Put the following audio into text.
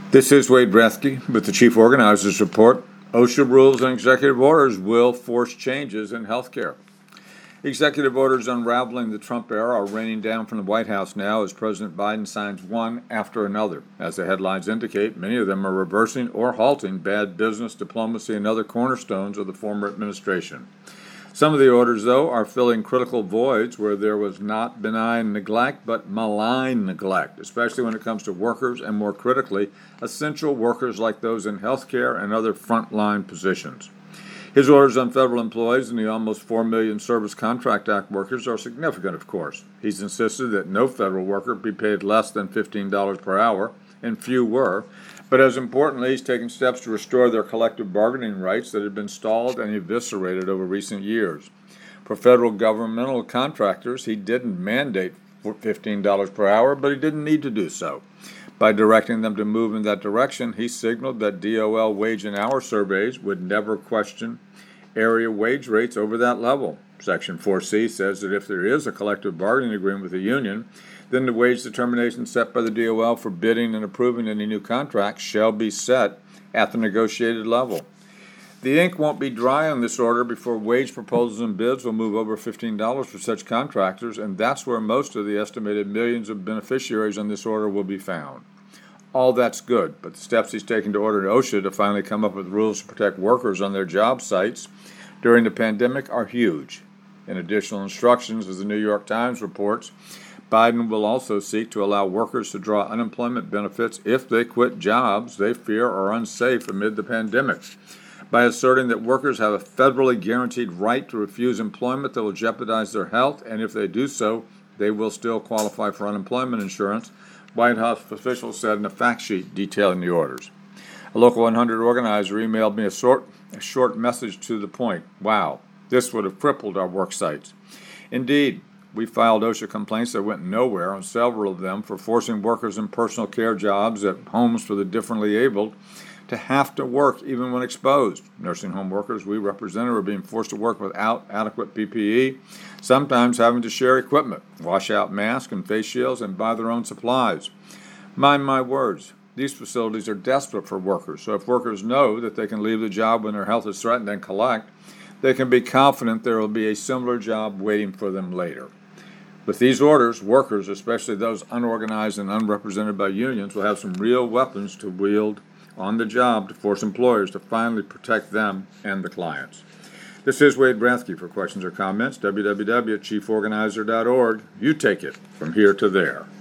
This is Wade Brethke with the Chief Organizers Report. OSHA rules and executive orders will force changes in healthcare. Executive orders unraveling the Trump era are raining down from the White House now as President Biden signs one after another. As the headlines indicate, many of them are reversing or halting bad business, diplomacy, and other cornerstones of the former administration. Some of the orders, though, are filling critical voids where there was not benign neglect, but malign neglect, especially when it comes to workers and, more critically, essential workers like those in healthcare and other frontline positions. His orders on federal employees and the almost 4 million Service Contract Act workers are significant, of course. He's insisted that no federal worker be paid less than $15 per hour, and few were. But as importantly, he's taken steps to restore their collective bargaining rights that had been stalled and eviscerated over recent years. For federal governmental contractors, he didn't mandate $15 per hour, but he didn't need to do so. By directing them to move in that direction, he signaled that DOL wage and hour surveys would never question area wage rates over that level. Section 4C says that if there is a collective bargaining agreement with the union, then the wage determination set by the DOL for bidding and approving any new contracts shall be set at the negotiated level. The ink won't be dry on this order before wage proposals and bids will move over $15 for such contractors, and that's where most of the estimated millions of beneficiaries on this order will be found. All that's good, but the steps he's taken to order OSHA to finally come up with rules to protect workers on their job sites during the pandemic are huge. In additional instructions, as the New York Times reports, Biden will also seek to allow workers to draw unemployment benefits if they quit jobs they fear are unsafe amid the pandemic. By asserting that workers have a federally guaranteed right to refuse employment that will jeopardize their health, and if they do so, they will still qualify for unemployment insurance, White House officials said in a fact sheet detailing the orders. A Local 100 organizer emailed me a short message to the point. Wow, this would have crippled our work sites. Indeed, we filed OSHA complaints that went nowhere on several of them for forcing workers in personal care jobs at homes for the differently abled to have to work even when exposed. Nursing home workers we represented are being forced to work without adequate PPE, sometimes having to share equipment, wash out masks and face shields, and buy their own supplies. Mind my words, these facilities are desperate for workers, so if workers know that they can leave the job when their health is threatened and collect, they can be confident there will be a similar job waiting for them later. With these orders, workers, especially those unorganized and unrepresented by unions, will have some real weapons to wield on the job to force employers to finally protect them and the clients. This is Wade Brethke. For questions or comments, www.chieforganizer.org. You take it from here to there.